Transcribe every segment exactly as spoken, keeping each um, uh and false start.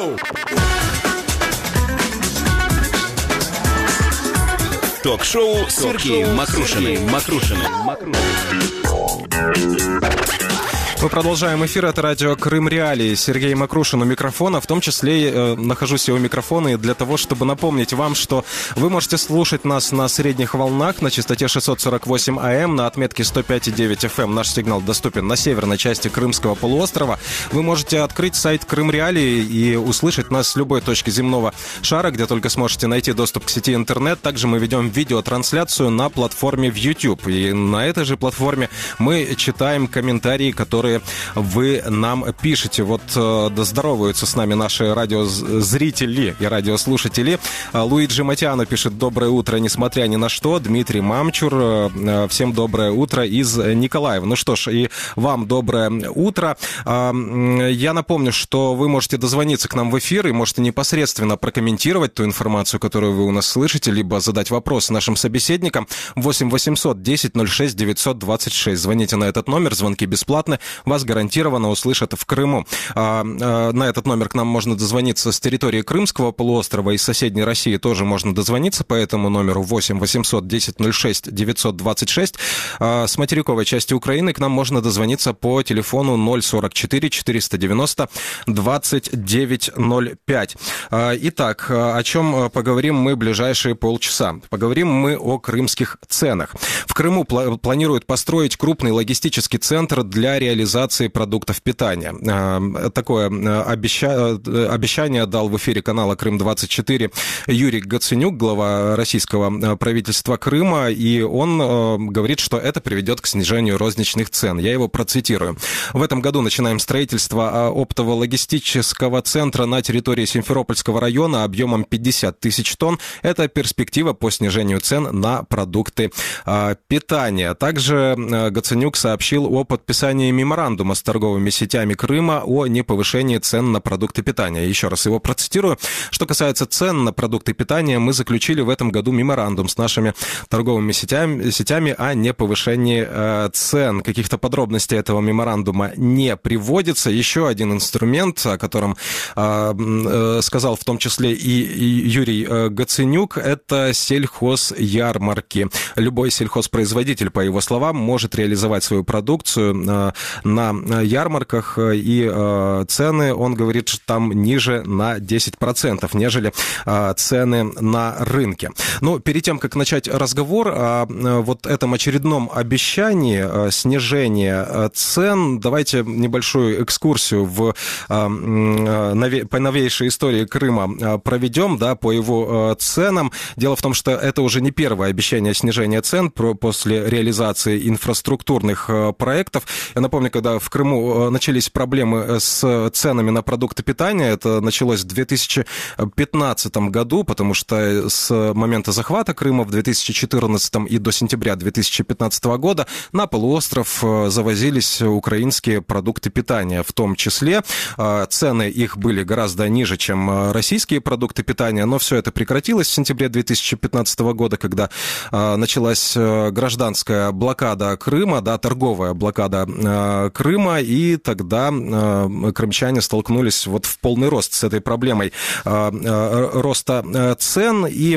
Йоу! Ток-шоу с Сергеем Мокрушиным. Мокрушиным. Мы продолжаем эфир. Это радио Крым Реалии. Сергей Мокрушин у микрофона. В том числе э, нахожусь я у микрофона и для того, чтобы напомнить вам, что вы можете слушать нас на средних волнах на частоте шестьсот сорок восемь АМ, на отметке сто пять и девять эф эм. Наш сигнал доступен на северной части Крымского полуострова. Вы можете открыть сайт Крым Реалии и услышать нас с любой точки земного шара, где только сможете найти доступ к сети интернет. Также мы ведем видеотрансляцию на платформе в YouTube. И на этой же платформе мы читаем комментарии, которые вы нам пишете. Вот э, да здороваются с нами наши радиозрители и радиослушатели. Луиджи Матиано пишет: доброе утро, несмотря ни на что. Дмитрий Мамчур, э, всем доброе утро из Николаева. Ну что ж, и вам доброе утро. Э, я напомню, что вы можете дозвониться к нам в эфир и можете непосредственно прокомментировать ту информацию, которую вы у нас слышите, либо задать вопрос нашим собеседникам. восемь восемьсот десять ноль шесть девятьсот двадцать шесть. Звоните на этот номер, звонки бесплатны. Вас гарантированно услышат в Крыму. А, а, на этот номер к нам можно дозвониться с территории Крымского полуострова, и соседней России тоже можно дозвониться по этому номеру восемь восемьсот десять ноль шесть девятьсот двадцать шесть. А, с материковой части Украины к нам можно дозвониться по телефону ноль сорок четыре четыреста девяносто двадцать девять ноль пять. А, итак, о чем поговорим мы ближайшие полчаса? Поговорим мы о крымских ценах. В Крыму пла- планируют построить крупный логистический центр для реализации продуктов питания. Такое обеща... обещание дал в эфире канала Крым двадцать четыре Юрий Гаценюк, глава российского правительства Крыма, и он говорит, что это приведет к снижению розничных цен. Я его процитирую. В этом году начинаем строительство оптового логистического центра на территории Симферопольского района объемом пятьдесят тысяч тонн. Это перспектива по снижению цен на продукты питания. Также Гаценюк сообщил о подписании меморандума с торговыми сетями Крыма о неповышении цен на продукты питания. Еще раз его процитирую. Что касается цен на продукты питания, мы заключили в этом году меморандум с нашими торговыми сетями, сетями о неповышении э, цен. Каких-то подробностей этого меморандума не приводится. Еще один инструмент, о котором э, э, сказал в том числе и, и Юрий э, Гаценюк, это сельхозярмарки. Любой сельхозпроизводитель, по его словам, может реализовать свою продукцию э, на ярмарках, и э, цены, он говорит, что там ниже на десять процентов, нежели э, цены на рынке. Но перед тем, как начать разговор о э, вот этом очередном обещании э, снижения цен, давайте небольшую экскурсию в, э, нове, по новейшей истории Крыма проведем, да, по его э, ценам. Дело в том, что это уже не первое обещание снижения цен про, после реализации инфраструктурных э, проектов. Я напомню, когда в Крыму начались проблемы с ценами на продукты питания, это началось в две тысячи пятнадцатом году, потому что с момента захвата Крыма в две тысячи четырнадцатом и до сентября две тысячи пятнадцатого года на полуостров завозились украинские продукты питания. В том числе цены их были гораздо ниже, чем российские продукты питания, но все это прекратилось в сентябре две тысячи пятнадцатого года, когда началась гражданская блокада Крыма, да, торговая блокада Крыма, и тогда э, крымчане столкнулись вот в полный рост с этой проблемой э, э, роста цен, и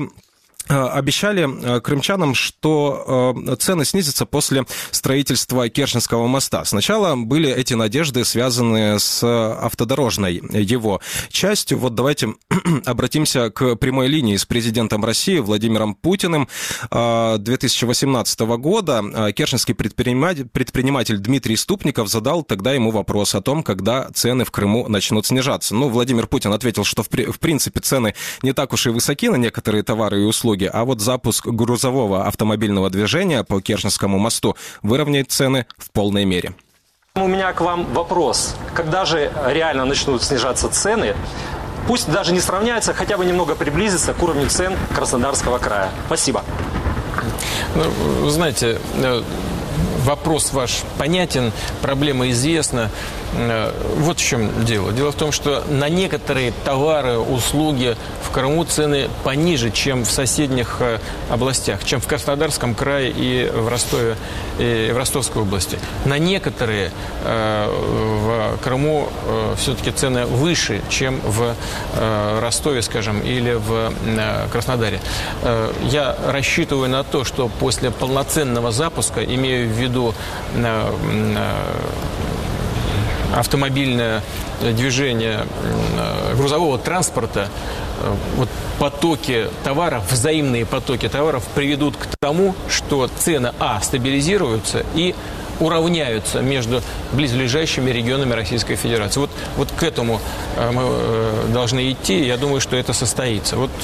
обещали крымчанам, что цены снизятся после строительства Керченского моста. Сначала были эти надежды связаны с автодорожной его частью. Вот давайте обратимся к прямой линии с президентом России Владимиром Путиным. две тысячи восемнадцатого года керченский предприниматель, предприниматель Дмитрий Ступников задал тогда ему вопрос о том, когда цены в Крыму начнут снижаться. Ну, Владимир Путин ответил, что в, в принципе цены не так уж и высоки на некоторые товары и услуги, а вот запуск грузового автомобильного движения по Керченскому мосту выровняет цены в полной мере. У меня к вам вопрос. Когда же реально начнут снижаться цены? Пусть даже не сравняются, хотя бы немного приблизиться к уровню цен Краснодарского края. Спасибо. Ну, вы знаете, вопрос ваш понятен, проблема известна. вот в чем дело. Дело в том, что на некоторые товары, услуги в Крыму цены пониже, чем в соседних областях, чем в Краснодарском крае и в Ростове, и в Ростовской области. На некоторые в Крыму все-таки цены выше, чем в Ростове, скажем, или в Краснодаре. Я рассчитываю на то, что после полноценного запуска, имею в виду автомобильное движение грузового транспорта, вот потоки товаров, взаимные потоки товаров приведут к тому, что цены, а, стабилизируются и уравняются между близлежащими регионами Российской Федерации. Вот, вот к этому мы должны идти, я думаю, что это состоится. Вот,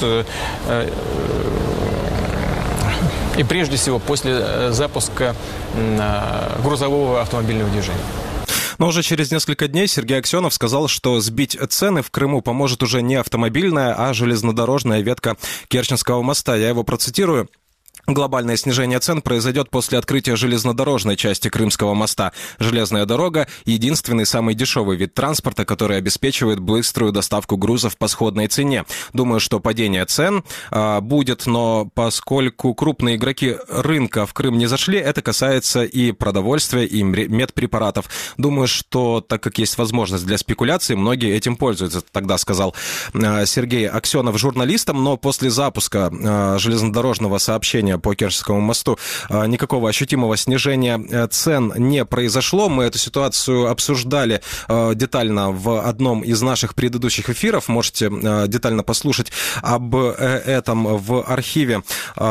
и прежде всего после запуска грузового автомобильного движения. Но уже через несколько дней Сергей Аксенов сказал, что сбить цены в Крыму поможет уже не автомобильная, а железнодорожная ветка Керченского моста. Я его процитирую. Глобальное снижение цен произойдет после открытия железнодорожной части Крымского моста. Железная дорога – единственный самый дешевый вид транспорта, который обеспечивает быструю доставку грузов по сходной цене. Думаю, что падение цен а, будет, но поскольку крупные игроки рынка в Крым не зашли, это касается и продовольствия, и медпрепаратов. Думаю, что так как есть возможность для спекуляции, многие этим пользуются, тогда сказал а, Сергей Аксенов журналистам, но после запуска а, железнодорожного сообщения по Керченскому мосту никакого ощутимого снижения цен не произошло. Мы эту ситуацию обсуждали детально в одном из наших предыдущих эфиров. Можете детально послушать об этом в архиве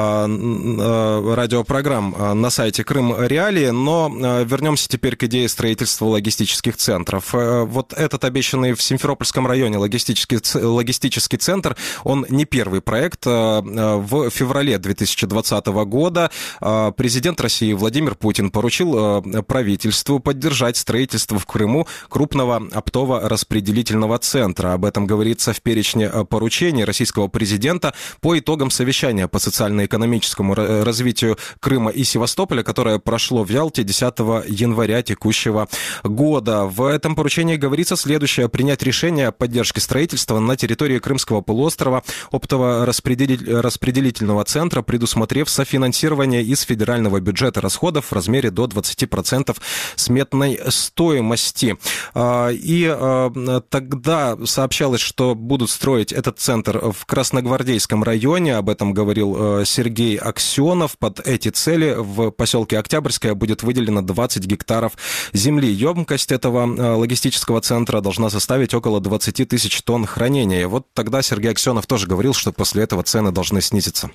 радиопрограмм на сайте Крым Реалии. Но вернемся теперь к идее строительства логистических центров. Вот этот обещанный в Симферопольском районе логистический, логистический центр, он не первый проект. В феврале две тысячи двадцатого года президент России Владимир Путин поручил правительству поддержать строительство в Крыму крупного оптово-распределительного центра. Об этом говорится в перечне поручений российского президента по итогам совещания по социально-экономическому развитию Крыма и Севастополя, которое прошло в Ялте десятого января текущего года. В этом поручении говорится следующее: принять решение о поддержке строительства на территории Крымского полуострова оптово-распределительного центра, предусмотрев софинансирование из федерального бюджета расходов в размере до двадцати процентов сметной стоимости. И тогда сообщалось, что будут строить этот центр в Красногвардейском районе. Об этом говорил Сергей Аксенов. Под эти цели в поселке Октябрьское будет выделено двадцать гектаров земли. Емкость этого логистического центра должна составить около двадцати тысяч тонн хранения. Вот тогда Сергей Аксенов тоже говорил, что после этого цены должны снизиться.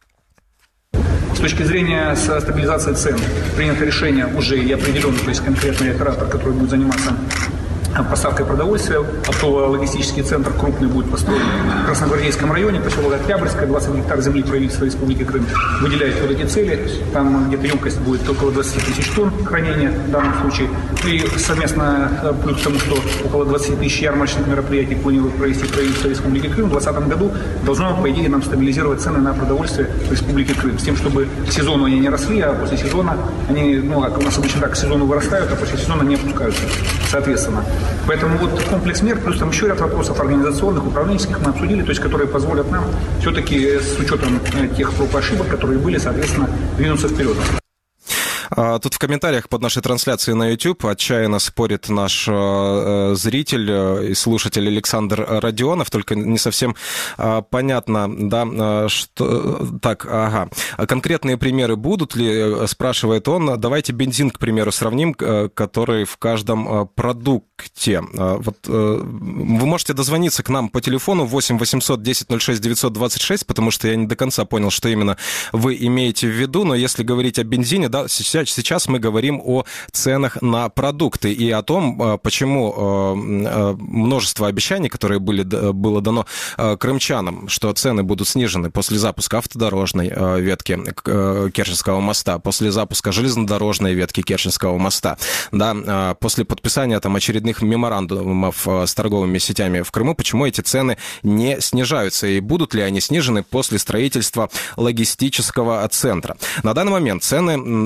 С точки зрения стабилизации цен принято решение уже и определено, то есть конкретный оператор, который будет заниматься поставкой продовольствия. Оптово-логистический центр крупный будет построен в Красногвардейском районе, поселок Октябрьское, двадцать гектар земли правительства Республики Крым выделяет под эти цели. Там где-то емкость будет около двадцати тысяч тонн хранения в данном случае. И совместно, плюс к тому, что около двадцати тысяч ярмарочных мероприятий планирует провести правительство Республики Крым, в двадцатом году должно, по идее, нам стабилизировать цены на продовольствие в Республике Крым. С тем, чтобы к сезону они не росли, а после сезона они, ну, у нас обычно так, к сезону вырастают, а после сезона не опускаются, соответственно. Поэтому вот комплекс мер, плюс там еще ряд вопросов организационных, управленческих мы обсудили, то есть которые позволят нам все-таки с учетом тех проб и ошибок, которые были, соответственно, двинуться вперед. Тут в комментариях под нашей трансляцией на YouTube отчаянно спорит наш э, зритель и слушатель Александр Родионов, только не совсем э, понятно, да, что... Так, ага. Конкретные примеры будут ли, спрашивает он. Давайте бензин, к примеру, сравним, который в каждом продукте. Вот, э, вы можете дозвониться к нам по телефону восемь восемьсот десять ноль шесть девятьсот двадцать шесть, потому что я не до конца понял, что именно вы имеете в виду, но если говорить о бензине, да, сейчас Сейчас мы говорим о ценах на продукты и о том, почему множество обещаний, которые были, было дано крымчанам, что цены будут снижены после запуска автодорожной ветки Керченского моста, после запуска железнодорожной ветки Керченского моста, да, после подписания там очередных меморандумов с торговыми сетями в Крыму, почему эти цены не снижаются и будут ли они снижены после строительства логистического центра. На данный момент цены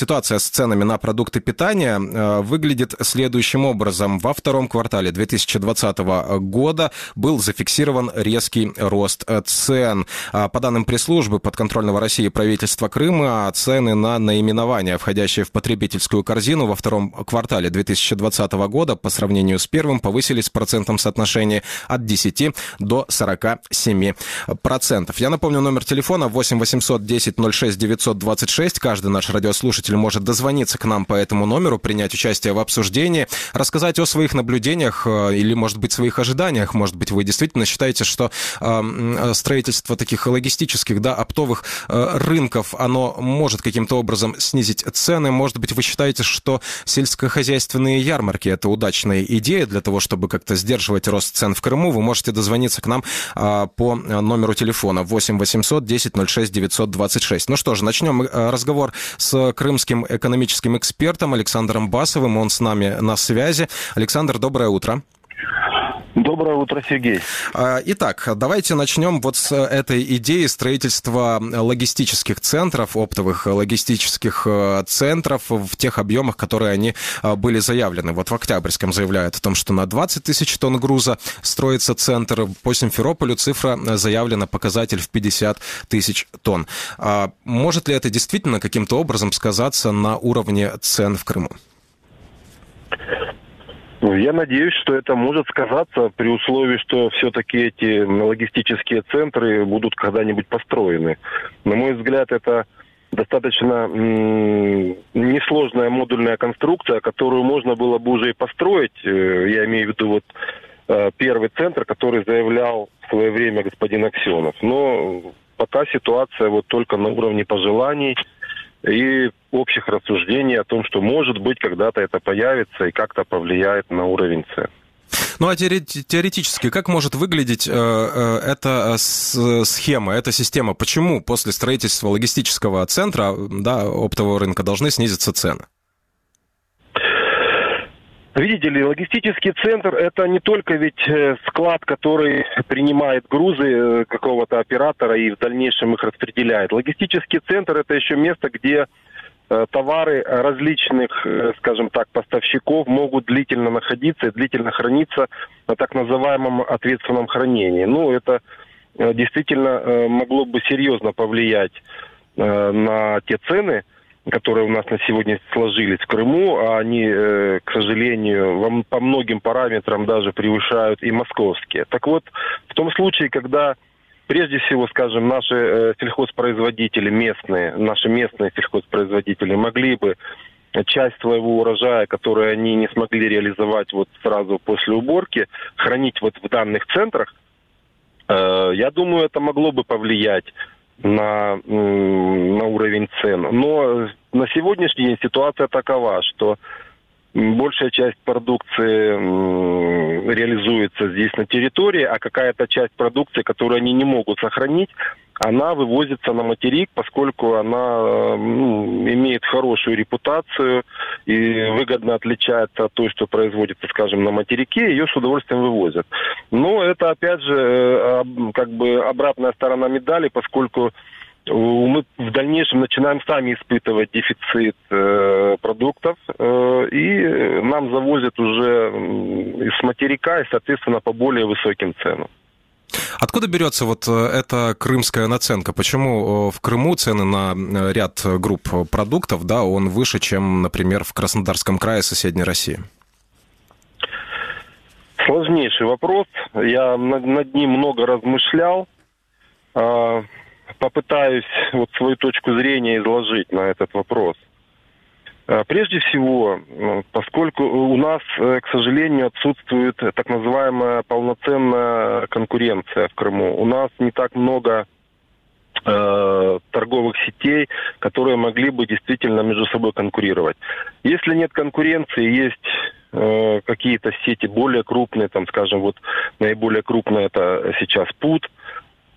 ситуация с ценами на продукты питания выглядит следующим образом. Во втором квартале две тысячи двадцатого года был зафиксирован резкий рост цен. По данным пресс-службы подконтрольного России правительства Крыма, цены на наименования, входящие в потребительскую корзину, во втором квартале две тысячи двадцатого года по сравнению с первым повысились в процентном соотношении от десяти до сорока семи процентов. Я напомню, номер телефона восемь восемьсот десять ноль шесть девятьсот двадцать шесть. Каждый наш радиослушатель может дозвониться к нам по этому номеру, принять участие в обсуждении, рассказать о своих наблюдениях или, может быть, своих ожиданиях. Может быть, вы действительно считаете, что э, строительство таких логистических, да, оптовых э, рынков, оно может каким-то образом снизить цены. Может быть, вы считаете, что сельскохозяйственные ярмарки — это удачная идея для того, чтобы как-то сдерживать рост цен в Крыму. Вы можете дозвониться к нам э, по номеру телефона восемь восемьсот десять ноль шесть девятьсот двадцать шесть. Ну что ж, начнем разговор с крымским экономическим экспертом Александром Басовым. Он с нами на связи. Александр, доброе утро. Доброе утро, Сергей. Итак, давайте начнем вот с этой идеи строительства логистических центров, оптовых логистических центров в тех объемах, которые они были заявлены. Вот в Октябрьском заявляют о том, что на двадцать тысяч тонн груза строится центр. По Симферополю цифра заявлена, показатель в пятьдесят тысяч тонн. Может ли это действительно каким-то образом сказаться на уровне цен в Крыму? Я надеюсь, что это может сказаться при условии, что все-таки эти логистические центры будут когда-нибудь построены. На мой взгляд, это достаточно м- несложная модульная конструкция, которую можно было бы уже и построить. Я имею в виду вот первый центр, который заявлял в свое время господин Аксенов. Но пока ситуация вот только на уровне пожеланий и общих рассуждений о том, что, может быть, когда-то это появится и как-то повлияет на уровень цен. Ну а теоретически, как может выглядеть э, э, эта схема, эта система? Почему после строительства логистического центра, да, оптового рынка должны снизиться цены? Видите ли, логистический центр – это не только ведь склад, который принимает грузы какого-то оператора и в дальнейшем их распределяет. Логистический центр – это еще место, где товары различных, скажем так, поставщиков могут длительно находиться и длительно храниться на так называемом ответственном хранении. Ну, это действительно могло бы серьезно повлиять на те цены, которые у нас на сегодня сложились в Крыму, а они, к сожалению, по многим параметрам даже превышают и московские. Так вот, в том случае, когда прежде всего, скажем, наши сельхозпроизводители местные, наши местные сельхозпроизводители могли бы часть своего урожая, который они не смогли реализовать вот сразу после уборки, хранить вот в данных центрах, я думаю, это могло бы повлиять на, на уровень цен. Но на сегодняшний день ситуация такова, что большая часть продукции реализуется здесь на территории, а какая-то часть продукции, которую они не могут сохранить, она вывозится на материк, поскольку она ну, имеет хорошую репутацию и выгодно отличается от той, что производится, скажем, на материке, ее с удовольствием вывозят. Но это, опять же, как бы обратная сторона медали, поскольку мы в дальнейшем начинаем сами испытывать дефицит э, продуктов, э, и нам завозят уже из материка, и, соответственно, по более высоким ценам. Откуда берется вот эта крымская наценка? Почему в Крыму цены на ряд групп продуктов, да, он выше, чем, например, в Краснодарском крае соседней России? Сложнейший вопрос. Я над, над ним много размышлял. Попытаюсь вот свою точку зрения изложить на этот вопрос. Прежде всего, поскольку у нас, к сожалению, отсутствует так называемая полноценная конкуренция в Крыму. У нас не так много э, торговых сетей, которые могли бы действительно между собой конкурировать. Если нет конкуренции, есть э, какие-то сети более крупные, там, скажем, вот наиболее крупная это сейчас Пут,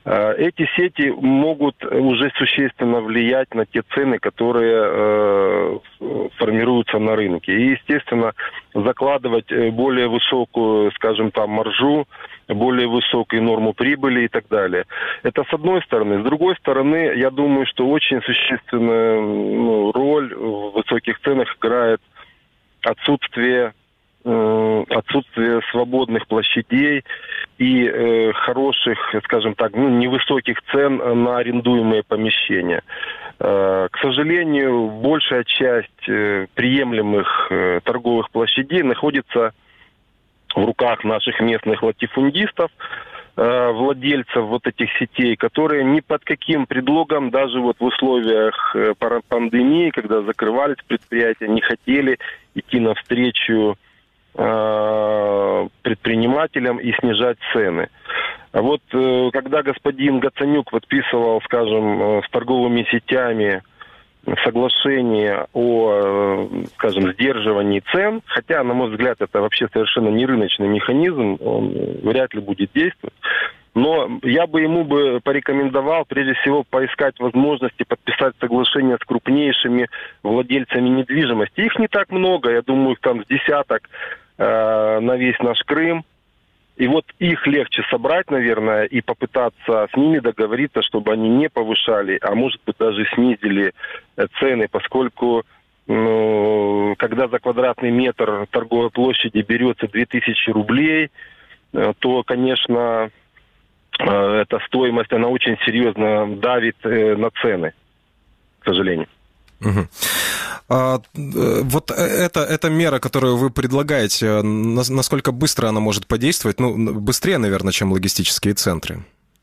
Эти сети могут уже существенно влиять на те цены, которые формируются на рынке. И, естественно, закладывать более высокую, скажем там, маржу, более высокую норму прибыли и так далее. Это с одной стороны. С другой стороны, я думаю, что очень существенную ну, роль в высоких ценах играет отсутствие, э, отсутствие свободных площадей и э, хороших, скажем так, ну, невысоких цен на арендуемые помещения. Э, к сожалению, большая часть э, приемлемых э, торговых площадей находится в руках наших местных латифундистов, э, владельцев вот этих сетей, которые ни под каким предлогом, даже вот в условиях э, пандемии, когда закрывались предприятия, не хотели идти навстречу э, предпринимателям и снижать цены. А вот э, когда господин Гацанюк подписывал, скажем, э, с торговыми сетями соглашение о, скажем, сдерживании цен, хотя, на мой взгляд, это вообще совершенно не рыночный механизм, он вряд ли будет действовать. Но я бы ему бы порекомендовал, прежде всего, поискать возможности подписать соглашение с крупнейшими владельцами недвижимости. Их не так много, я думаю, их там с десяток э, на весь наш Крым. И вот их легче собрать, наверное, и попытаться с ними договориться, чтобы они не повышали, а может быть даже снизили цены, поскольку ну, когда за квадратный метр торговой площади берется две тысячи рублей, то, конечно, эта стоимость, она очень серьезно давит на цены, к сожалению. Угу. А, вот эта, эта мера, которую вы предлагаете, насколько быстро она может подействовать? Ну, быстрее, наверное, чем логистические центры.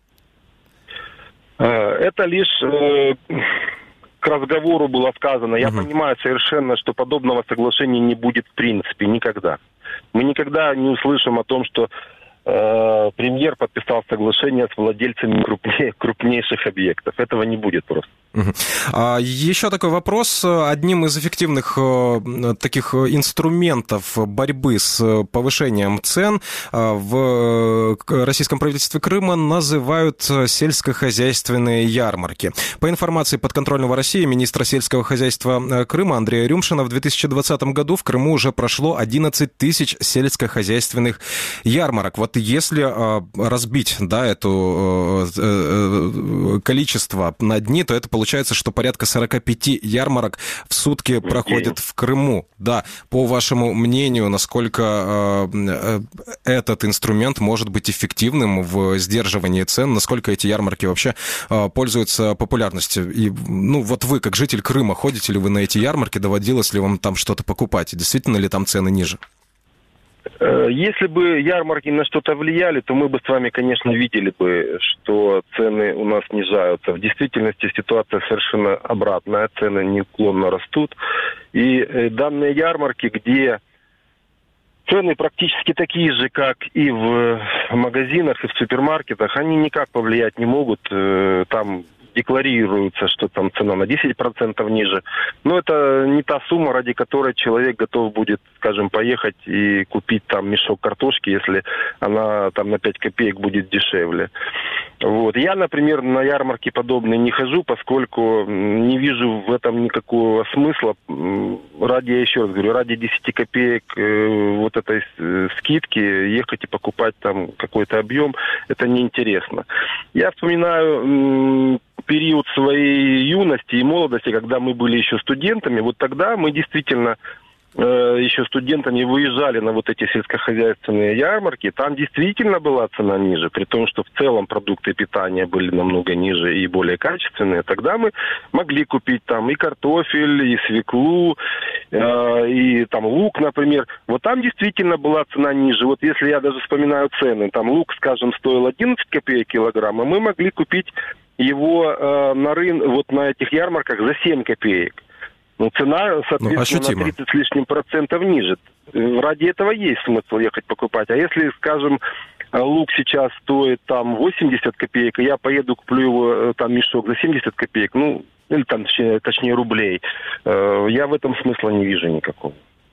Это лишь э, к разговору было сказано. Я угу. понимаю совершенно, что подобного соглашения не будет в принципе никогда. Мы никогда не услышим о том, что э, премьер подписал соглашение с владельцами крупней, крупнейших объектов. Этого не будет просто. А еще такой вопрос. Одним из эффективных таких инструментов борьбы с повышением цен в российском правительстве Крыма называют сельскохозяйственные ярмарки. По информации подконтрольного России министра сельского хозяйства Крыма Андрея Рюмшина, в две тысячи двадцатом году в Крыму уже прошло одиннадцать тысяч сельскохозяйственных ярмарок. Вот если разбить, да, это количество на дни, то это получается Получается, что порядка сорок пять ярмарок в сутки проходят в Крыму. Да, по вашему мнению, насколько э, этот инструмент может быть эффективным в сдерживании цен, насколько эти ярмарки вообще э, пользуются популярностью? И, ну, вот вы, как житель Крыма, ходите ли вы на эти ярмарки, доводилось ли вам там что-то покупать? Действительно ли там цены ниже? Если бы ярмарки на что-то влияли, то мы бы с вами, конечно, видели бы, что цены у нас снижаются. В действительности ситуация совершенно обратная, цены неуклонно растут. И данные ярмарки, где цены практически такие же, как и в магазинах, и в супермаркетах, они никак повлиять не могут. Там декларируется, что там цена на десять процентов ниже. Но это не та сумма, ради которой человек готов будет, скажем, поехать и купить там мешок картошки, если она там на пять копеек будет дешевле. Вот. Я, например, на ярмарки подобные не хожу, поскольку не вижу в этом никакого смысла. Ради, я еще раз говорю, ради десяти копеек э, вот этой скидки ехать и покупать там какой-то объем, это неинтересно. Я вспоминаю период своей юности и молодости, когда мы были еще студентами, вот тогда мы действительно э, еще студентами выезжали на вот эти сельскохозяйственные ярмарки, там действительно была цена ниже, при том, что в целом продукты питания были намного ниже и более качественные. Тогда мы могли купить там и картофель, и свеклу, э, и там лук, например. Вот там действительно была цена ниже. Вот если я даже вспоминаю цены, там лук, скажем, стоил одиннадцать копеек килограмм, а мы могли купить его э, на рынке, вот на этих ярмарках за семь копеек. Ну, цена, соответственно, ну, на тридцать с лишним процентов ниже. Ради этого есть смысл ехать покупать. А если, скажем, лук сейчас стоит там восемьдесят копеек, и я поеду куплю его, там, мешок за семьдесят копеек, ну, или там, точнее, точнее рублей, э, я в этом смысла не вижу никакого.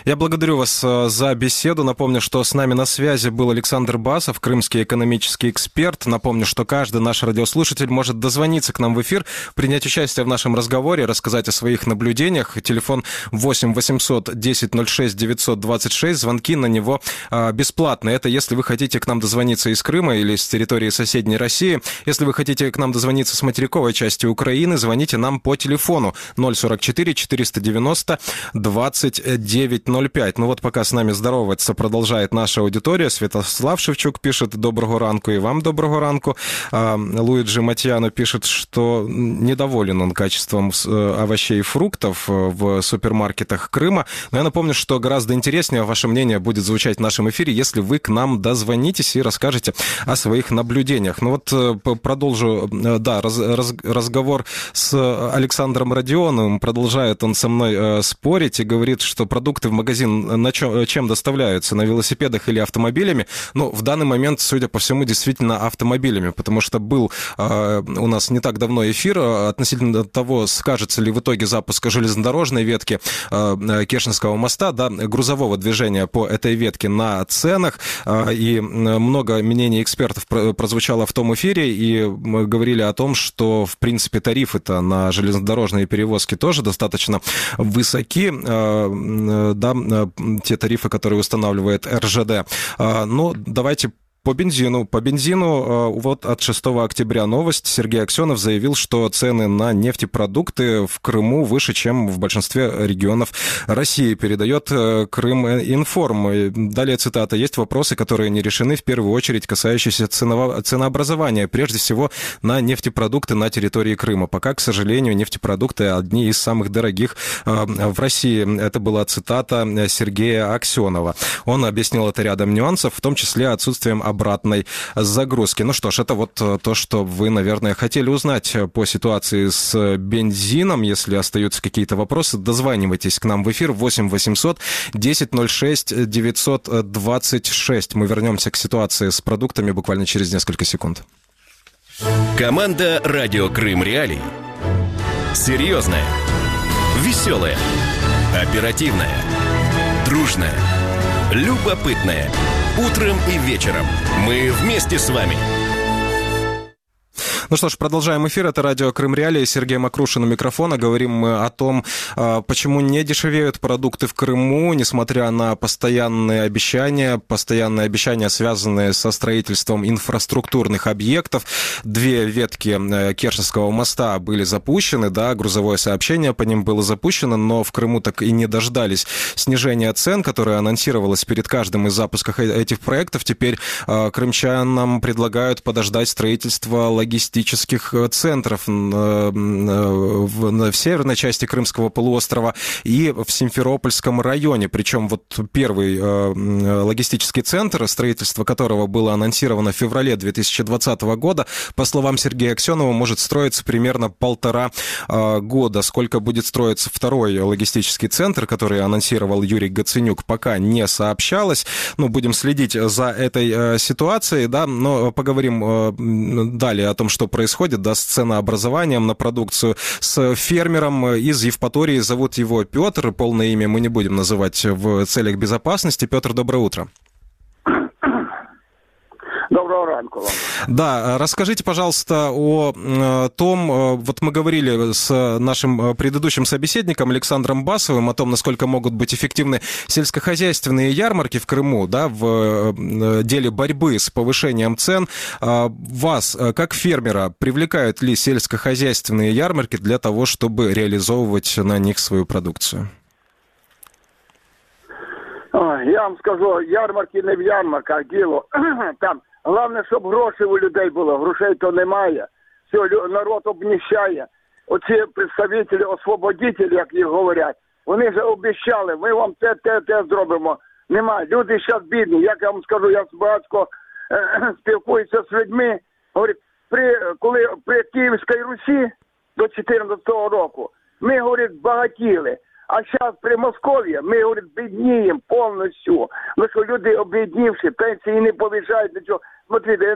Я благодарю вас за беседу. Напомню, что с нами на связи был Александр Басов, крымский экономический эксперт. Напомню, что каждый наш радиослушатель может дозвониться к нам в эфир, принять участие в нашем разговоре, рассказать о своих наблюдениях. Телефон восемь восемьсот десять ноль шесть девятьсот двадцать шесть. Звонки на него бесплатные. Это если вы хотите к нам дозвониться из Крыма или с территории соседней России. Если вы хотите к нам дозвониться с материковой части Украины, звоните нам по телефону ноль сорок четыре четыреста девяносто двадцать девять ноль пять. Ну вот пока с нами здороваться продолжает наша аудитория. Святослав Шевчук пишет: доброго ранку, и вам доброго ранку. Луиджи Матьяно пишет, что недоволен он качеством овощей и фруктов в супермаркетах Крыма. Но я напомню, что гораздо интереснее ваше мнение будет звучать в нашем эфире, если вы к нам дозвонитесь и расскажете о своих наблюдениях. Ну вот продолжу, да, раз, раз, разговор с Александром Родионовым. Продолжает он со мной спорить и говорит, что продукты в магазин на чем, чем доставляются, на велосипедах или автомобилями. Ну, в данный момент, судя по всему, действительно автомобилями, потому что был э, у нас не так давно эфир относительно того, скажется ли в итоге запуск железнодорожной ветки э, Керченского моста, да, грузового движения по этой ветке на ценах, э, и много мнений экспертов прозвучало в том эфире, и мы говорили о том, что, в принципе, тарифы-то на железнодорожные перевозки тоже достаточно высоки, да, те тарифы, которые устанавливает эр жэ дэ. Но давайте По бензину. По бензину вот от шестого октября новость. Сергей Аксенов заявил, что цены на нефтепродукты в Крыму выше, чем в большинстве регионов России. Передает Крыминформ. Далее цитата. Есть вопросы, которые не решены, в первую очередь касающиеся ценово- ценообразования. Прежде всего на нефтепродукты на территории Крыма. Пока, к сожалению, нефтепродукты одни из самых дорогих в России. Это была цитата Сергея Аксенова. Он объяснил это рядом нюансов, в том числе отсутствием обратной загрузки. Ну что ж, это вот то, что вы, наверное, хотели узнать по ситуации с бензином. Если остаются какие-то вопросы, дозванивайтесь к нам в эфир восемь восемьсот десять ноль шесть девятьсот двадцать шесть. Мы вернемся к ситуации с продуктами буквально через несколько секунд. Команда «Радио Крым Реалии». Серьезная, веселая, оперативная, дружная, любопытная. Утром и вечером мы вместе с вами. Ну что ж, продолжаем эфир. Это радио Крым Реалии. Сергей Макрушин у микрофона. Говорим мы о том, почему не дешевеют продукты в Крыму, несмотря на постоянные обещания, постоянные обещания, связанные со строительством инфраструктурных объектов. Две ветки Керченского моста были запущены, да, грузовое сообщение по ним было запущено, но в Крыму так и не дождались снижения цен, которое анонсировалось перед каждым из запусков этих проектов. Теперь крымчанам предлагают подождать строительство логистических центров в северной части Крымского полуострова и в Симферопольском районе. Причем вот первый логистический центр, строительство которого было анонсировано в феврале две тысячи двадцатого года, по словам Сергея Аксенова, может строиться примерно полтора года. Сколько будет строиться второй логистический центр, который анонсировал Юрий Гаценюк, пока не сообщалось. Ну, будем следить за этой ситуацией, да, но поговорим далее о том, что происходит, да, с ценообразованием на продукцию, с фермером из Евпатории. Зовут его Петр, полное имя мы не будем называть в целях безопасности. Петр, доброе утро. Доброго ранку вам. Да, расскажите, пожалуйста, о том, вот мы говорили с нашим предыдущим собеседником Александром Басовым о том, насколько могут быть эффективны сельскохозяйственные ярмарки в Крыму, да, в деле борьбы с повышением цен. Вас, как фермера, привлекают ли сельскохозяйственные ярмарки для того, чтобы реализовывать на них свою продукцию? Я вам скажу, ярмарки не в ярмарках діло. Там головне, щоб грошей у людей було. Грошей то немає. Все, народ обніщає. Оці представники, освободителі, як їх говорять, вони вже обіцяли, ми вам те, те, те зробимо. Немає. Люди зараз бідні. Як я вам скажу, я багато е, спілкуюся з людьми. Говорять, при, коли при Київській Русі до чотирнадцятого року ми, говорять, багатіли. А зараз при Москові ми, говорить, бідніємо повністю. Ну що люди обіднівши, пенсії не повищають, нічого. Смотрите,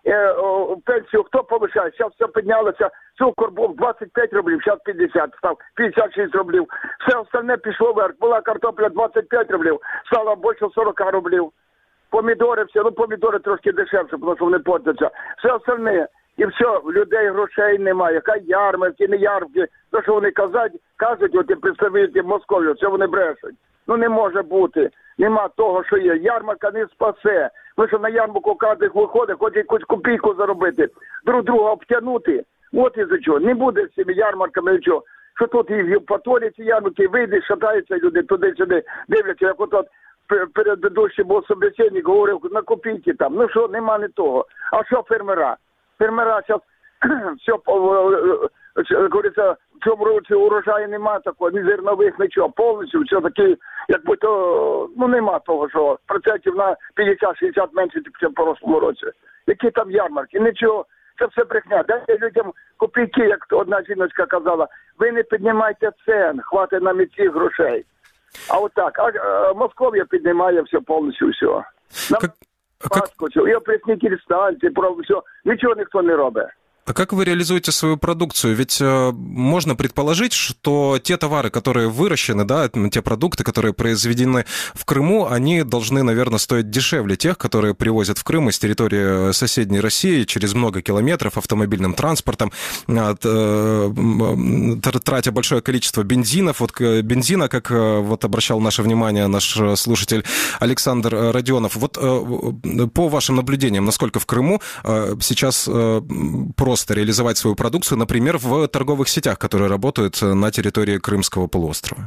Е, о, пенсію хто повишає? Зараз все піднялося. Цукор був двадцять п'ять рублів, зараз п'ятдесят, став п'ятдесят шість рублів. Все остальне пішло вверх. Була картопля двадцять п'ять рублів, стало більше сорок рублів. Помідори все, ну помідори трошки дешевше, тому що вони портяться. Все остальне. І все, в людей грошей немає. Хай ярмарки, не ярмарки. То, що вони кажуть, кажуть, от і представники Московії, це вони брешуть. Ну не може бути. Нема того, що є. Ярмарка не спасе. Тому що на ярмарку кожен виходить, хоче якусь копійку заробити, друг друга обтягнути. От із-за чого. Не буде з цими ярмарками нічого. Що тут і в Євпаторії ці ярмарки, вийдеш, шатаються люди туди-сюди, дивляться, як от перед ведущим був собеседник, говорив, на копійки там. Ну що, нема не того. А що фермера? Фермера зараз все, говориться, в цьому році урожаю нема такого, ні зернових, нічого, повністю все таки, якби то, ну нема того, що процентів на п'ятдесят-шістдесят менше, ніж в прошлому році. Які там ярмарки, нічого, це все брехня. Дайте людям копійки, як одна жіночка казала, ви не піднімайте цен, хватить нам і цих грошей. А от так, а, а Московія піднімає все повністю, все. Нам паску, все, і опреснитель станції, про все, нічого ніхто не робить. А как вы реализуете свою продукцию? Ведь э, можно предположить, что те товары, которые выращены, да, те продукты, которые произведены в Крыму, они должны, наверное, стоить дешевле тех, которые привозят в Крым из территории соседней России через много километров автомобильным транспортом, э, э, тратя большое количество бензинов. Вот бензина, как э, вот обращал наше внимание наш слушатель Александр Родионов. Вот э, по вашим наблюдениям, насколько в Крыму э, сейчас э, просто просто реализовать свою продукцию, например, в торговых сетях, которые работают на территории Крымского полуострова?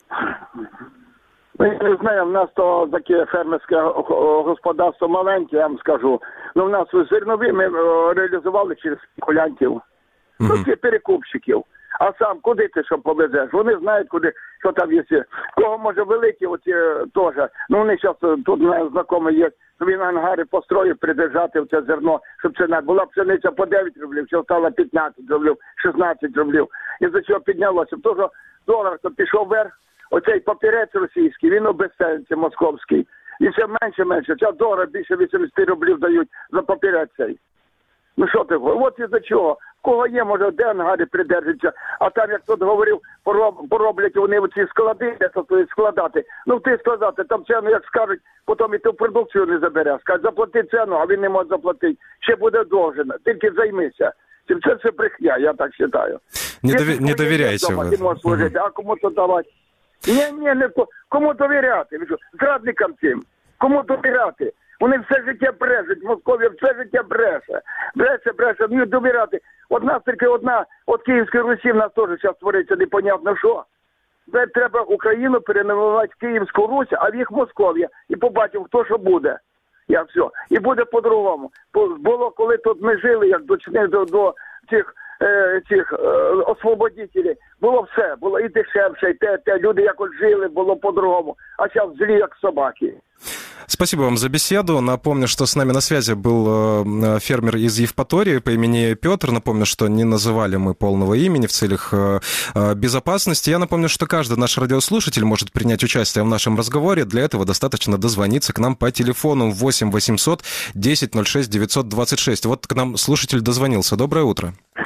Ми не знаємо, в нас то таке фермерське господарство маленьке, я вам скажу. Ну, в нас зернові ми реалізували через спекулянтів, uh-huh. ну, ці перекупщиків. А сам куди ти що повезеш? Вони знають, куди, що там є. Кого може великі оці теж. Ну, вони зараз, тут знайомі є, він ангари построїв придержати в це зерно, щоб ціна була пшениця по дев'ять рублів, що стало п'ятнадцять рублів, шістнадцять рублів. І за чого піднялося? Тому що долар то пішов вверх, оцей папірець російський, він обезціниться московський. І все менше-менше. Ця долар більше вісімдесят рублів дають за папірець цей. Ну що ти говориш? От із-за чого? Кого є, може, де ангарі придержаться, а там, як тут говорив, пороб, пороблять вони оці склади, де тут складати. Ну, ти складати, там ціну, як скажуть, потім і ту продукцію не забере. Скажуть, заплати ціну, а він не може заплатити. Ще буде довжено, тільки займися. Це все брехня, я так вважаю. Не, дові... не довіряйте ви. Ти можеш служити, а кому-то давати. Ні, ні, не кому довіряти? Зрадникам цим. Кому довіряти? Вони все життя брешуть, Московія все життя бреше. Бреше, бреше, не довіряти. От нас тільки одна, от Київської Русі в нас теж зараз твориться непонятно що. Треба Україну перейменувати в Київську Русь, а в їх Московія. І побачимо, хто що буде. Я все. І буде по-другому. Було, коли тут ми жили, як дочини до, до цих, е, цих е, освободителів, було все. Було і дешевше, і те, те. Люди якось жили, було по-другому. А зараз злі, як собаки. Спасибо вам за беседу. Напомню, что с нами на связи был фермер из Евпатории по имени Петр. Напомню, что не называли мы полного имени в целях безопасности. Я напомню, что каждый наш радиослушатель может принять участие в нашем разговоре. Для этого достаточно дозвониться к нам по телефону восемь восемьсот десять ноль шесть девятьсот двадцать шесть. Вот к нам слушатель дозвонился. Доброе утро.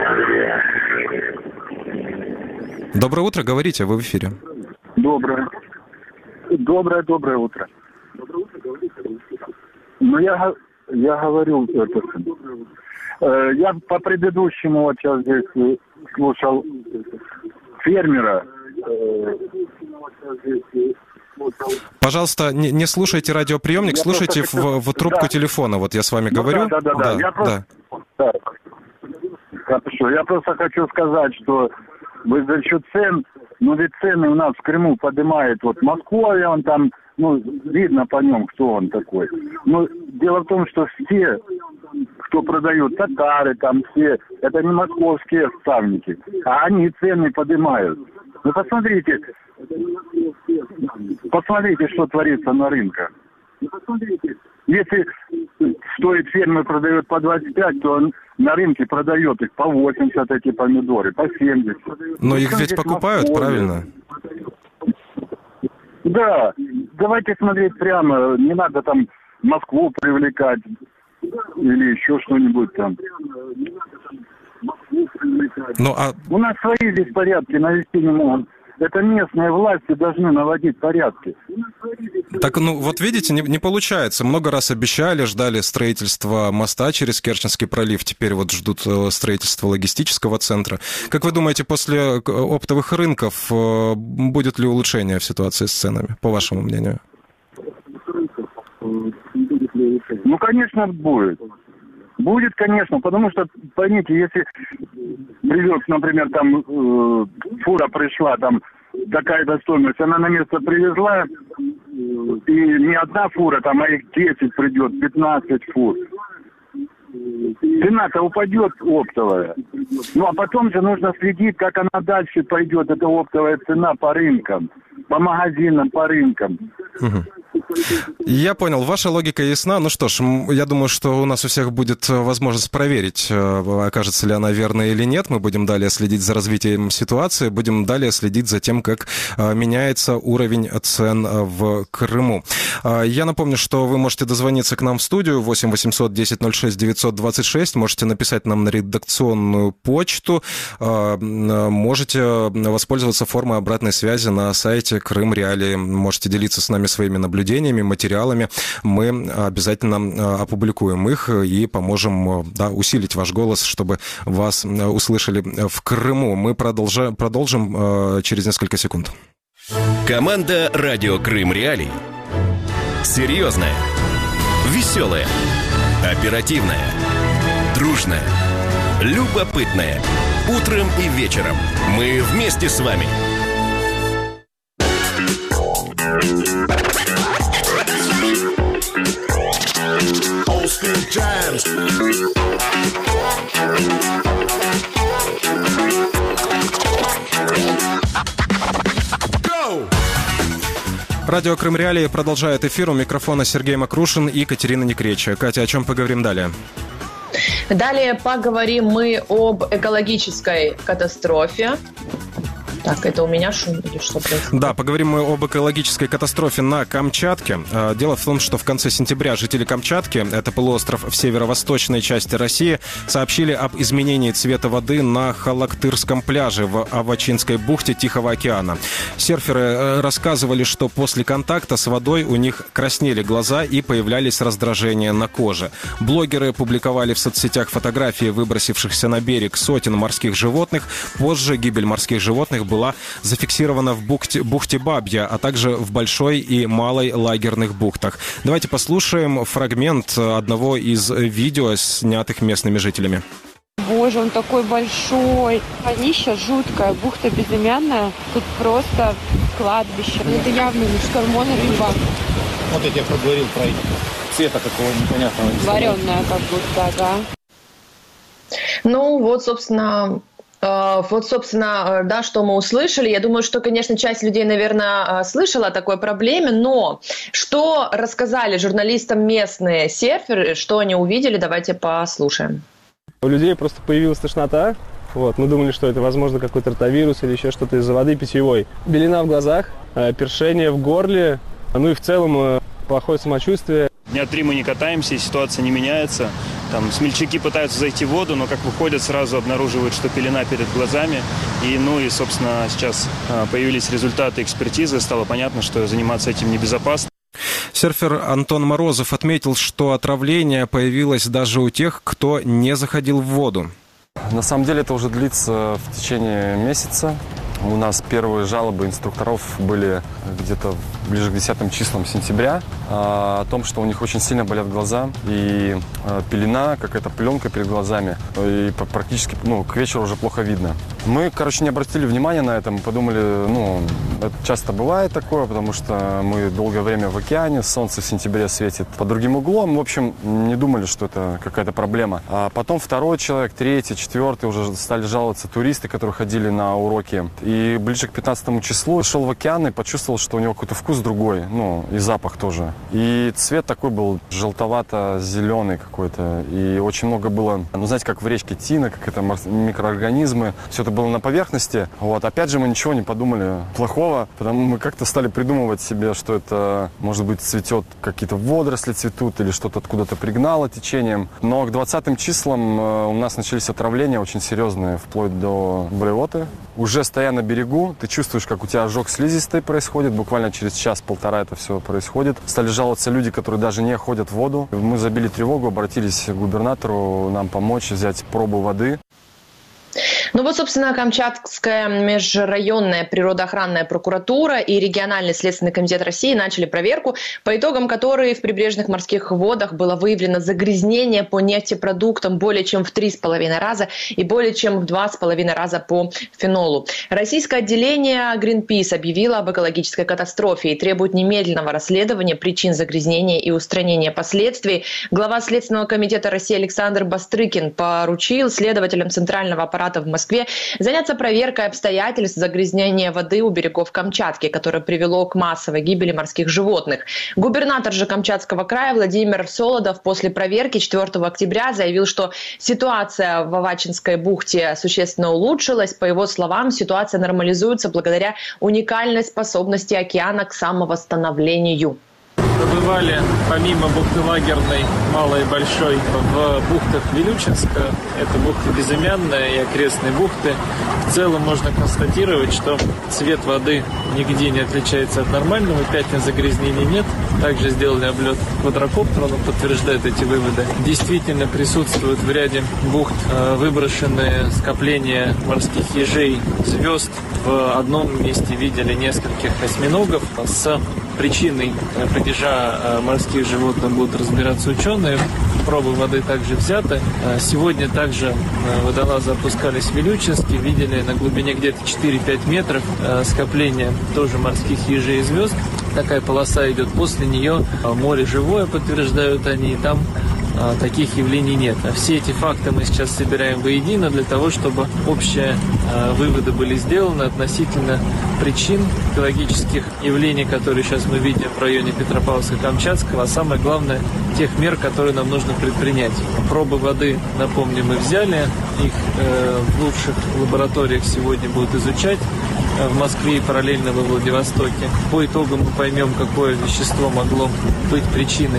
Доброе утро, говорите, вы в эфире. Доброе. Доброе, доброе утро. Ну, я, я говорю, это, э, я по предыдущему вот сейчас здесь слушал фермера. Э, Пожалуйста, не, не слушайте радиоприемник, я слушайте в, хочу... в трубку да. телефона. Вот я с вами ну, говорю. Да, да, да. да. Я, просто... Да. Хорошо. Я просто хочу сказать, что вы за счет цен, ну ведь цены у нас в Крыму поднимает вот Москва, он там, ну, видно по нем, кто он такой. Но дело в том, что все, кто продают, татары там все, это не московские ставники, а они цены поднимают. Ну, посмотрите, посмотрите, что творится на рынке. Если стоит фермер продает по двадцать пять, то он на рынке продает их по восемьдесят, эти помидоры, по семьдесят. Но их ведь покупают, правильно? Да, давайте смотреть прямо, не надо там Москву привлекать. или еще что-нибудь там. Ну, а... У нас свои здесь порядки навести не могут. Это местные власти должны наводить порядки. Так, ну, вот видите, не, не получается. Много раз обещали, ждали строительства моста через Керченский пролив. Теперь вот ждут строительства логистического центра. Как вы думаете, после оптовых рынков будет ли улучшение в ситуации с ценами, по вашему мнению? Ну, конечно, будет. Будет, конечно, потому что, поймите, если привез, например, там э, фура пришла, там такая-то стоимость, она на место привезла, и не одна фура, там, а их десять придет, пятнадцать фур. Цена-то упадет оптовая. Ну, а потом же нужно следить, как она дальше пойдет, эта оптовая цена по рынкам, по магазинам, по рынкам. Угу. Я понял, ваша логика ясна. Ну что ж, я думаю, что у нас у всех будет возможность проверить, окажется ли она верной или нет. Мы будем далее следить за развитием ситуации, будем далее следить за тем, как меняется уровень цен в Крыму. Я напомню, что вы можете дозвониться к нам в студию восемь восемьсот десять ноль шесть девятьсот двадцать шесть, можете написать нам на редакционную почту, можете воспользоваться формой обратной связи на сайте Крым Реалии, можете делиться с нами своими наблюдениями, материалами. Мы обязательно опубликуем их и поможем, да, усилить ваш голос, чтобы вас услышали в Крыму. Мы продолжаем, продолжим через несколько секунд. Команда «Радио Крым Реалии». Серьезная, веселая, оперативная, дружная, любопытная. Утром и вечером мы вместе с вами. Радио Крым Реалии продолжает эфир. У микрофона Сергей Макрушин и Катерина Некреча. Катя, о чем поговорим далее? Далее поговорим мы об экологической катастрофе. Так, это у меня шум или что происходит? Да, поговорим мы об экологической катастрофе на Камчатке. Дело в том, что в конце сентября жители Камчатки, это полуостров в северо-восточной части России, сообщили об изменении цвета воды на Халактырском пляже в Авачинской бухте Тихого океана. Серферы рассказывали, что после контакта с водой у них краснели глаза и появлялись раздражения на коже. Блогеры публиковали в соцсетях фотографии выбросившихся на берег сотен морских животных. Позже гибель морских животных была была зафиксирована в бухте, бухте Бабья, а также в Большой и Малой лагерных бухтах. Давайте послушаем фрагмент одного из видео, снятых местными жителями. Боже, он такой большой. Днище жуткое, бухта безымянная. Тут просто кладбище. Это явно не штормон, рыба. Вот я тебе проговорил про цвета какого непонятного. Вареная как будто, да. Ну вот, собственно... Вот, собственно, да, что мы услышали. Я думаю, что, конечно, часть людей, наверное, слышала о такой проблеме, но что рассказали журналистам местные серферы, что они увидели, давайте послушаем. У людей просто появилась тошнота. Вот, мы думали, что это, возможно, какой-то ротавирус или еще что-то из-за воды питьевой. Белина в глазах, першение в горле, ну и в целом плохое самочувствие. Дня три мы не катаемся, и ситуация не меняется. Там смельчаки пытаются зайти в воду, но как выходят, сразу обнаруживают, что пелена перед глазами. И, ну и, собственно, сейчас появились результаты экспертизы. Стало понятно, что заниматься этим небезопасно. Серфер Антон Морозов отметил, что отравление появилось даже у тех, кто не заходил в воду. На самом деле это уже длится в течение месяца. У нас первые жалобы инструкторов были где-то ближе к десятым числам сентября о том, что у них очень сильно болят глаза и пелена, какая-то пленка перед глазами, и практически, ну, к вечеру уже плохо видно. Мы, короче, не обратили внимания на это, мы подумали, ну, это часто бывает такое, потому что мы долгое время в океане, солнце в сентябре светит под другим углом, в общем, не думали, что это какая-то проблема. А потом второй человек, третий, четвертый уже стали жаловаться туристы, которые ходили на уроки. И ближе к пятнадцатому числу шел в океан и почувствовал, что у него какой-то вкус другой, ну, и запах тоже. И цвет такой был желтовато-зеленый какой-то. И очень много было, ну, знаете, как в речке тина, как это микроорганизмы. Все это было на поверхности. Вот. Опять же, мы ничего не подумали плохого, потому что мы как-то стали придумывать себе, что это, может быть, цветет, какие-то водоросли цветут или что-то откуда-то пригнало течением. Но к двадцатым числам у нас начались отравления очень серьезные, вплоть до блевоты. Уже стоя на берегу, ты чувствуешь, как у тебя ожог слизистой происходит. Буквально через час-полтора это все происходит. Стали жаловаться люди, которые даже не ходят в воду. Мы забили тревогу, обратились к губернатору нам помочь взять пробу воды. Ну вот, собственно, Камчатская межрайонная природоохранная прокуратура и региональный следственный комитет России начали проверку, по итогам которой в прибрежных морских водах было выявлено загрязнение по нефтепродуктам более чем в три с половиной раза и более чем в два с половиной раза по фенолу. Российское отделение Greenpeace объявило об экологической катастрофе и требует немедленного расследования причин загрязнения и устранения последствий. Глава Следственного комитета России Александр Бастрыкин поручил следователям Центрального аппарата в Москве заняться проверкой обстоятельств загрязнения воды у берегов Камчатки, которое привело к массовой гибели морских животных. Губернатор же Камчатского края Владимир Солодов после проверки четвёртого октября заявил, что ситуация в Авачинской бухте существенно улучшилась. По его словам, ситуация нормализуется благодаря уникальной способности океана к самовосстановлению. Побывали помимо бухты Лагерной, малой и большой, в бухтах Вилючинска, это бухта Безымянная и окрестные бухты. В целом можно констатировать, что цвет воды нигде не отличается от нормального, пятен загрязнений нет. Также сделали облет квадрокоптером, он подтверждает эти выводы. Действительно присутствуют в ряде бухт выброшенные скопления морских ежей, звезд. В одном месте видели нескольких осьминогов. С причиной падежа морских животных будут разбираться ученые. Пробы воды также взяты. Сегодня также водолазы опускались в Вилючинске, видели на глубине где-то четыре-пять метров скопления тоже морских ежей и звезд. Такая полоса идет, после нее море живое, подтверждают они, и там таких явлений нет. А все эти факты мы сейчас собираем воедино для того, чтобы общие э, выводы были сделаны относительно причин экологических явлений, которые сейчас мы видим в районе Петропавловска-Камчатского, а самое главное, тех мер, которые нам нужно предпринять. Пробы воды, напомню, мы взяли, их э, в лучших лабораториях сегодня будут изучать э, в Москве и параллельно во Владивостоке. По итогам мы поймем, какое вещество могло быть причиной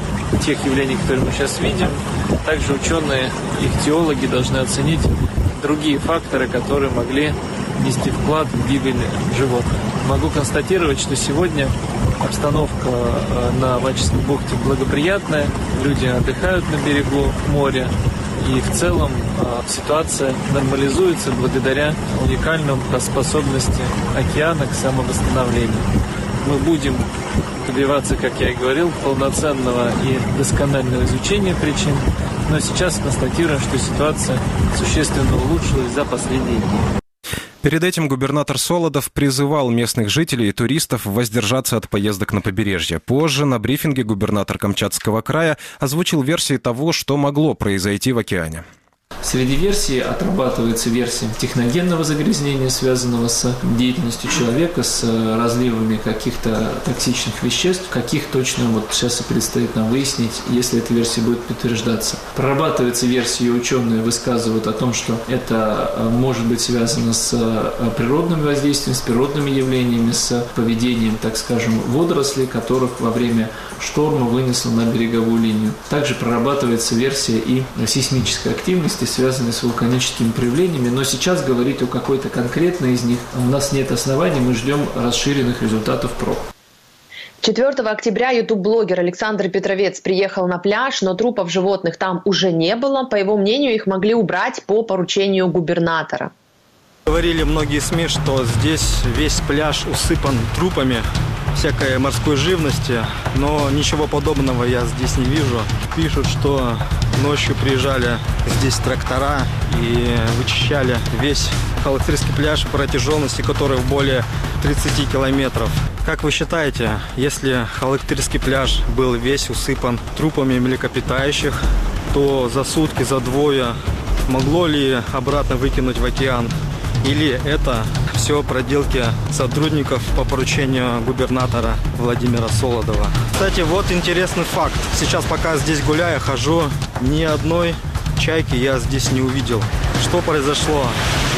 тех явлений, которые мы сейчас видим. Также ученые, ихтиологи должны оценить другие факторы, которые могли нести вклад в гибель животных. Могу констатировать, что сегодня обстановка на Авачинской бухте благоприятная, люди отдыхают на берегу моря, и в целом ситуация нормализуется благодаря уникальной способности океана к самовосстановлению. Мы будем добиваться, как я и говорил, полноценного и досконального изучения причин, но сейчас констатируем, что ситуация существенно улучшилась за последние дни. Перед этим губернатор Солодов призывал местных жителей и туристов воздержаться от поездок на побережье. Позже на брифинге губернатор Камчатского края озвучил версии того, что могло произойти в океане. Среди версий отрабатывается версия техногенного загрязнения, связанного с деятельностью человека, с разливами каких-то токсичных веществ. Каких точно вот сейчас и предстоит нам выяснить, если эта версия будет подтверждаться. Прорабатывается версия, и ученые высказывают о том, что это может быть связано с природным воздействием, с природными явлениями, с поведением, так скажем, водорослей, которых во время шторма вынесло на береговую линию. Также прорабатывается версия и сейсмической активности, связанные с вулканическими проявлениями, но сейчас говорить о какой-то конкретной из них у нас нет оснований, мы ждем расширенных результатов проб. четвёртого октября ютуб-блогер Александр Петровец приехал на пляж, но трупов животных там уже не было. По его мнению, их могли убрать по поручению губернатора. Говорили многие СМИ, что здесь весь пляж усыпан трупами всякой морской живности, но ничего подобного я здесь не вижу. Пишут, что ночью приезжали здесь трактора и вычищали весь Халактырский пляж, протяженности которого более тридцати километров. Как вы считаете, если Халактырский пляж был весь усыпан трупами млекопитающих, то за сутки, за двое могло ли обратно выкинуть в океан? Или это все проделки сотрудников по поручению губернатора Владимира Солодова? Кстати, вот интересный факт. Сейчас, пока здесь гуляю, хожу, ни одной чайки я здесь не увидел. Что произошло?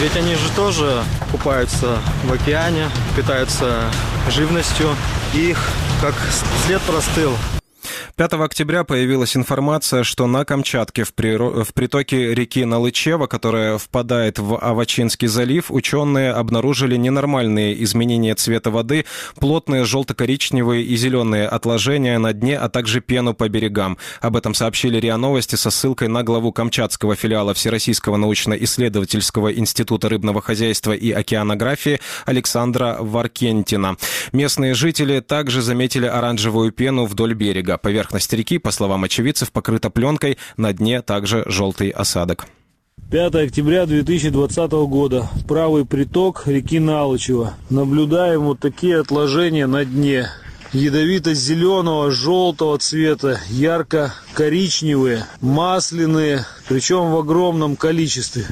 Ведь они же тоже купаются в океане, питаются живностью, и их как след простыл. пятого октября появилась информация, что на Камчатке в, приро... в притоке реки Налычева, которая впадает в Авачинский залив, ученые обнаружили ненормальные изменения цвета воды, плотные желто-коричневые и зеленые отложения на дне, а также пену по берегам. Об этом сообщили РИА Новости со ссылкой на главу камчатского филиала Всероссийского научно-исследовательского института рыбного хозяйства и океанографии Александра Варкентина. Местные жители также заметили оранжевую пену вдоль берега. Поверхность реки, по словам очевидцев, покрыта пленкой, на дне также желтый осадок. пятого октября две тысячи двадцатого года. Правый приток реки Налычева. Наблюдаем вот такие отложения на дне. Ядовито-зеленого, желтого цвета, ярко-коричневые, масляные, причем в огромном количестве.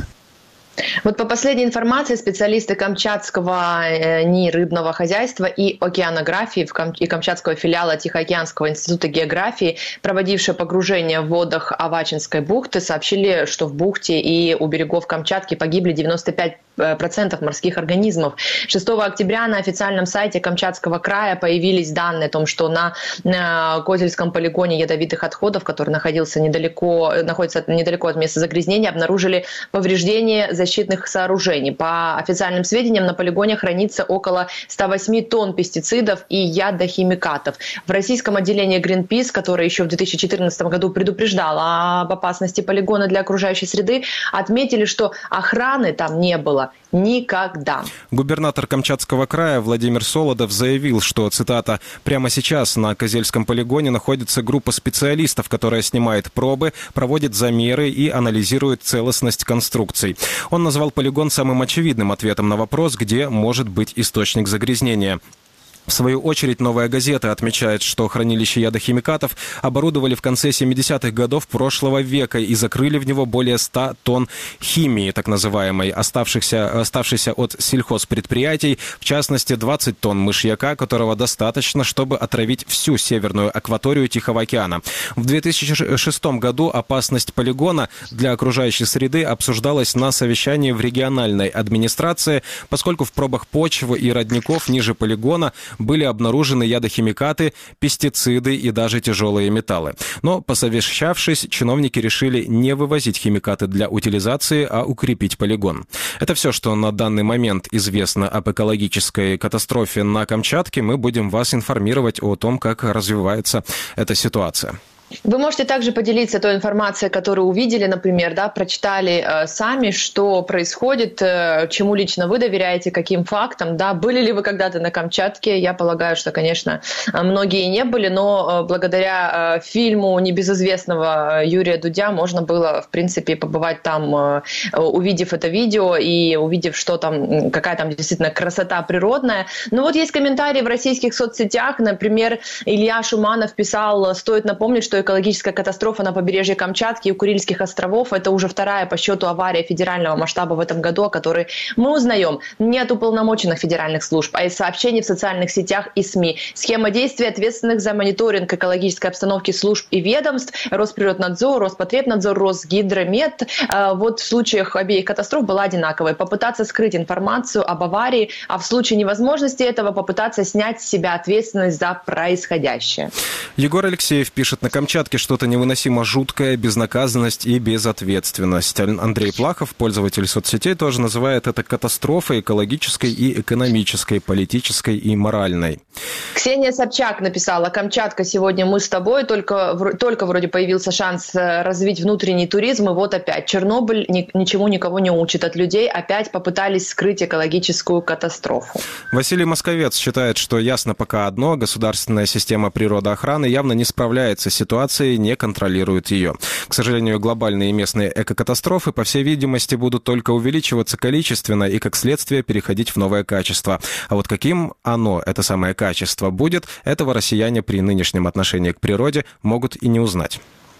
Вот по последней информации, специалисты Камчатского НИИ рыбного хозяйства и океанографии и Камчатского филиала Тихоокеанского института географии, проводившие погружение в водах Авачинской бухты, сообщили, что в бухте и у берегов Камчатки погибли девяносто пять процентов морских организмов. шестого октября на официальном сайте Камчатского края появились данные о том, что на Козельском полигоне ядовитых отходов, который находился недалеко, находится недалеко от места загрязнения, обнаружили повреждение защитных сооружений. По официальным сведениям, на полигоне хранится около ста восьми тонн пестицидов и ядохимикатов. В российском отделении Greenpeace, которое еще в две тысячи четырнадцатом году предупреждало об опасности полигона для окружающей среды, отметили, что охраны там не было никогда. Губернатор Камчатского края Владимир Солодов заявил, что, цитата, «прямо сейчас на Козельском полигоне находится группа специалистов, которая снимает пробы, проводит замеры и анализирует целостность конструкций». Он назвал полигон самым очевидным ответом на вопрос, где может быть источник загрязнения. В свою очередь, «Новая газета» отмечает, что хранилище ядохимикатов оборудовали в конце семидесятых годов прошлого века и закрыли в него более ста тонн химии, так называемой, оставшихся, оставшейся от сельхозпредприятий, в частности, двадцать тонн мышьяка, которого достаточно, чтобы отравить всю северную акваторию Тихого океана. В две тысячи шестом году опасность полигона для окружающей среды обсуждалась на совещании в региональной администрации, поскольку в пробах почв и родников ниже полигона были обнаружены ядохимикаты, пестициды и даже тяжелые металлы. Но, посовещавшись, чиновники решили не вывозить химикаты для утилизации, а укрепить полигон. Это все, что на данный момент известно об экологической катастрофе на Камчатке. Мы будем вас информировать о том, как развивается эта ситуация. Вы можете также поделиться той информацией, которую увидели, например, да, прочитали э, сами, что происходит, э, чему лично вы доверяете, каким фактам, да, были ли вы когда-то на Камчатке? Я полагаю, что, конечно, многие не были, но э, благодаря э, фильму небезызвестного Юрия Дудя можно было, в принципе, побывать там, э, увидев это видео и увидев, что там, какая там действительно красота природная. Но вот есть комментарии в российских соцсетях, например, Илья Шуманов писал, стоит напомнить, что экологическая катастрофа на побережье Камчатки и Курильских островов – это уже вторая по счету авария федерального масштаба в этом году, о которой мы узнаем не от уполномоченных федеральных служб, а из сообщений в социальных сетях и СМИ. Схема действий ответственных за мониторинг экологической обстановки служб и ведомств – Росприроднадзор, Роспотребнадзор, Росгидромет. Вот в случаях обеих катастроф была одинаковой. Попытаться скрыть информацию об аварии, а в случае невозможности этого попытаться снять с себя ответственность за происходящее. Егор Алексеев пишет: на Камчатке что-то невыносимо жуткое, безнаказанность и безответственность. Андрей Плахов, пользователь соцсетей, тоже называет это катастрофой экологической и экономической, политической и моральной. Ксения Собчак написала: Камчатка, сегодня мы с тобой, только, только вроде появился шанс развить внутренний туризм, и вот опять. Чернобыль ни, ничему никого не учит. От людей опять попытались скрыть экологическую катастрофу. Василий Московец считает, что ясно пока одно: государственная система природоохраны явно не справляется с ситуацией, не контролирует ее. К сожалению, глобальные и местные экокатастрофы, по всей видимости, будут только увеличиваться количественно и, как следствие, переходить в новое качество. А вот каким оно, это самое качество, будет, этого россияне при нынешнем отношении к природе могут и не узнать.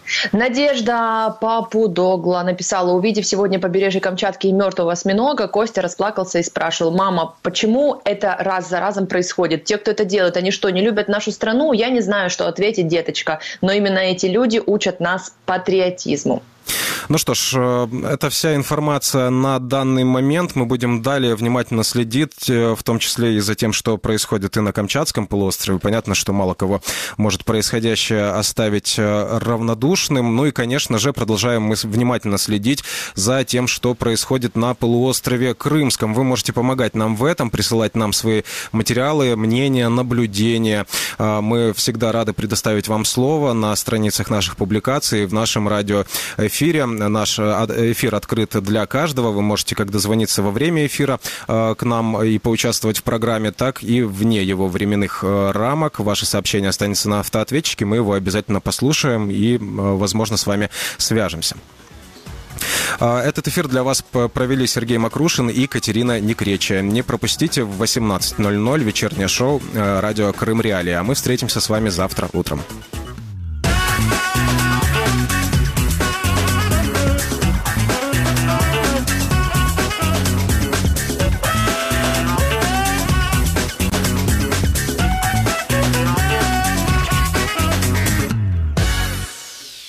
Надежда Папудогла написала: увидев сегодня побережье Камчатки и мертвого осьминога, Костя расплакался и спрашивал: мама, почему это раз за разом происходит? Те, кто это делает, они что, не любят нашу страну? Я не знаю, что ответить, деточка, но именно эти люди учат нас патриотизму. Ну что ж, это вся информация на данный момент. Мы будем далее внимательно следить, в том числе и за тем, что происходит и на Камчатском полуострове. Понятно, что мало кого может происходящее оставить равнодушным. Ну и, конечно же, продолжаем мы внимательно следить за тем, что происходит на полуострове Крымском. Вы можете помогать нам в этом, присылать нам свои материалы, мнения, наблюдения. Мы всегда рады предоставить вам слово на страницах наших публикаций, в нашем радиоэфире. Наш эфир открыт для каждого. Вы можете как дозвониться во время эфира к нам и поучаствовать в программе, так и вне его временных рамок. Ваше сообщение останется на автоответчике, мы его обязательно послушаем и, возможно, с вами свяжемся. Этот эфир для вас провели Сергей Макрушин и Катерина Некречия. Не пропустите в восемнадцать ноль ноль вечернее шоу «Радио Крым Реалии». А мы встретимся с вами завтра утром.